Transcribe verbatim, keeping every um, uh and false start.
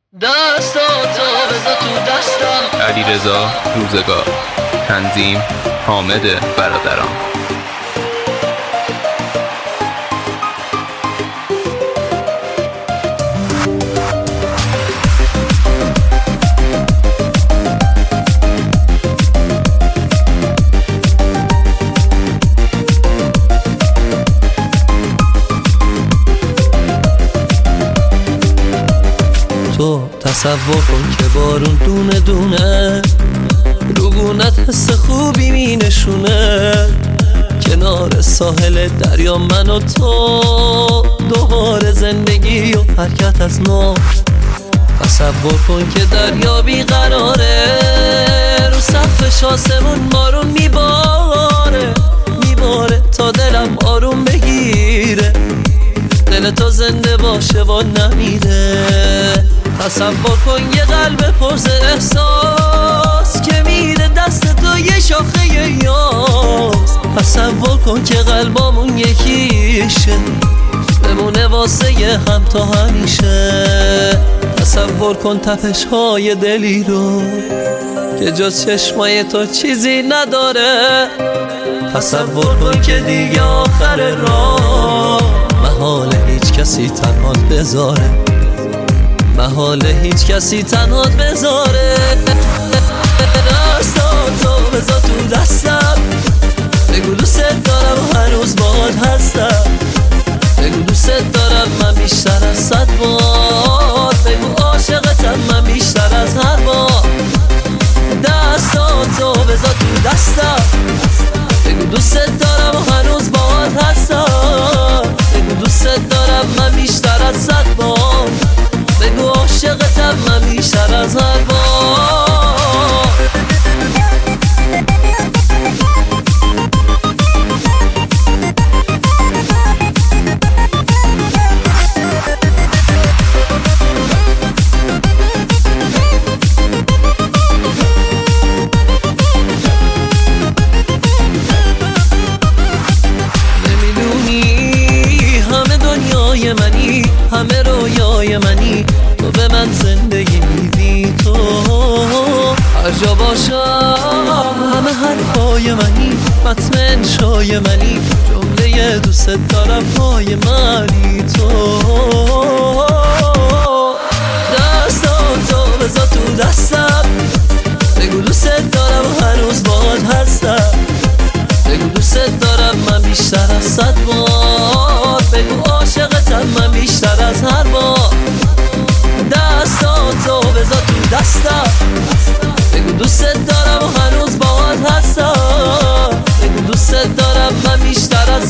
دستاتو بذار تو دستم. علیرضا روزگار. تنظیم حامد برادران. تو تصور کن که بارون دونه دونه روگونت حس خوبی می نشونه. کنار ساحل دریا من و تو دوباره زندگی و حرکت از نو. تصور کن که دریا بیقراره رو سقفش آسمون بارون میباره میباره تا دلم آروم بگیره. دل تو زنده باشه و نمیره. تصور کن یه قلب پرز احساس که میره دست تو یه شاخه یاس. تصور کن که قلبامون یکیشه بمونه واسه هم تا همیشه. تصور کن تپش های دلی رو که جز چشمای تو چیزی نداره. تصور کن که دیگه آخر راه محال هیچ کسی تنهات بذاره محال هیچ کسی تنهات بذاره. دستاتو بذار تو دستم. بگو دوست دارم هنوز باهات هستم. بگو دوست دارم من بیشتر از صد بار. بگو عاشقتم من بیشتر از هر بار. دستاتو بذار تو دستم. بگو دوست دارم هنوز باهات هستم. بگو دوست دارم من بیشتر از صد بار. بگو عاشقتم من بیشتر از هر بار. منی همه رویای منی تو به من زندگی میدی. تو هر جا باشم همه حرفای منی متن انشای منی جمله دوست دارم پای منی. تو دستاتو بذار تو دستم. بگو دوست دارم هنوز باهات هستم. بگو دوست دارم من بیشتر از صد بار. بگو عاشقتم من بیشتر از هر بار. دستاتو بذار تو دستم. بگو دوست دارم هنوز باهات هستم. بگو دوست دارم من بیشتر از